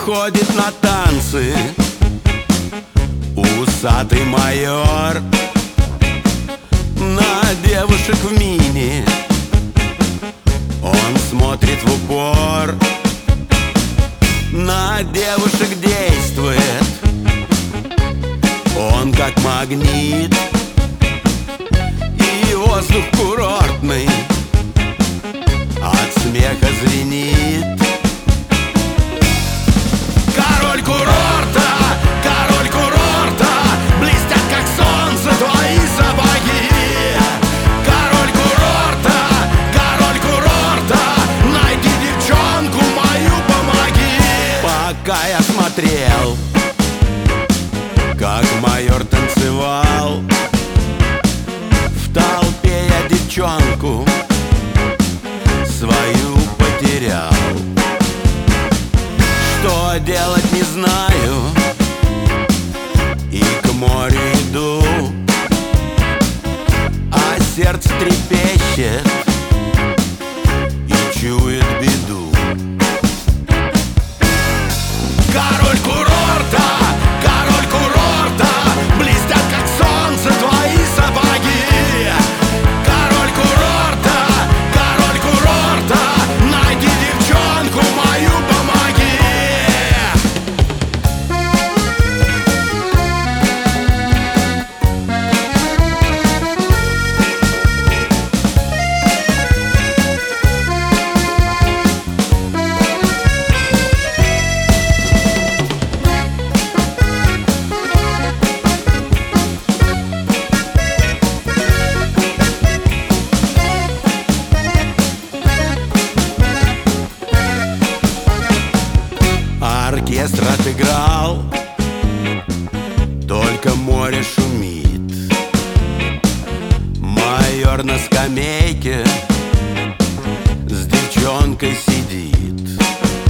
ходит на танцы усатый майор. На девушек в мини он смотрит в упор. На девушек действует он как магнит. И воздух курортный от смеха звенит. Король курорта, блестят как солнце твои сапоги. Король курорта, найди девчонку мою, помоги. Пока я смотрел, как майор танцевал, в толпе я девчонку свою потерял. Что делать не знаю, и к морю иду, а сердце трепещет и чует беду. Король курорта, блестят как солнце твои сапоги. Король курорта, найди девчонку мою, помоги. Оркестр отыграл, только море шумит. Майор на скамейке с девчонкой сидит.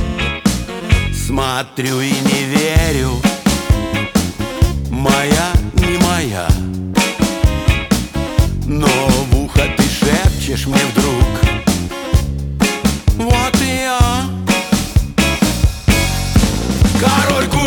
Смотрю и не верю, моя не моя. Но в ухо ты шепчешь мне вдруг: вот и я. Король